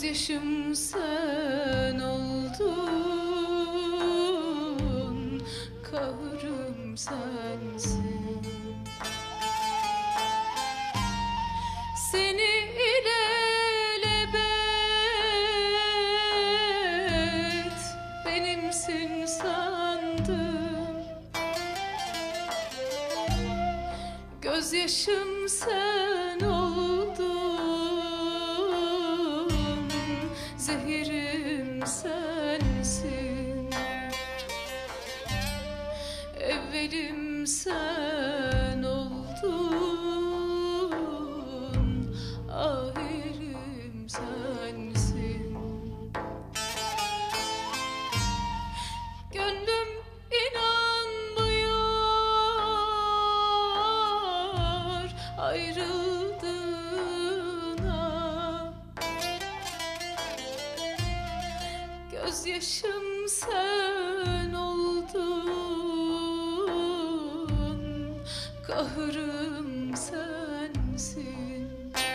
Gözyaşım sen oldun, kahrım sensin. Seni ilelebet benimsin sandım. Gözyaşım sen oldun, zehirim sensin. Evvelim sen oldun, ahirim sensin. Gönlüm inanmıyor ayrıldığına. Gözyaşım sen oldun, kahrım sensin.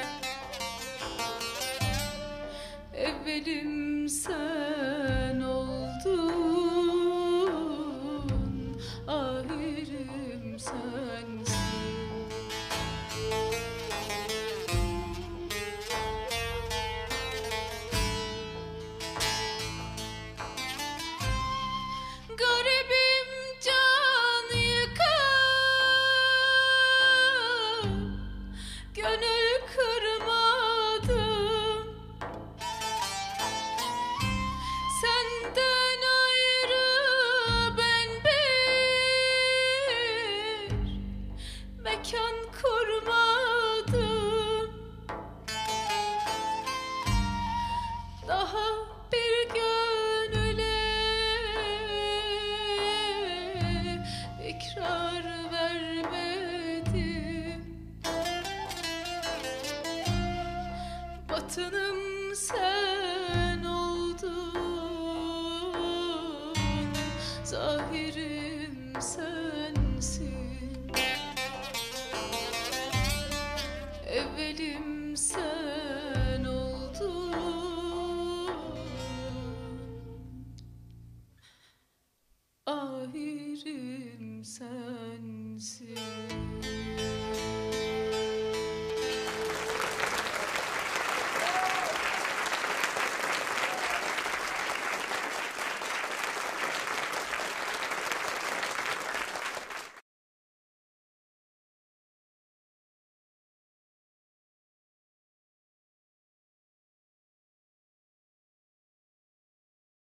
Evvelim sen oldun, ahirim sensin. Garibim can yıkan, gönül kırmadım. Senden ayrı ben bir mekan kurmadım. Daha bir gönüle ikrar vermedim. Batınım sen oldun, zahirim sensin. Evvelim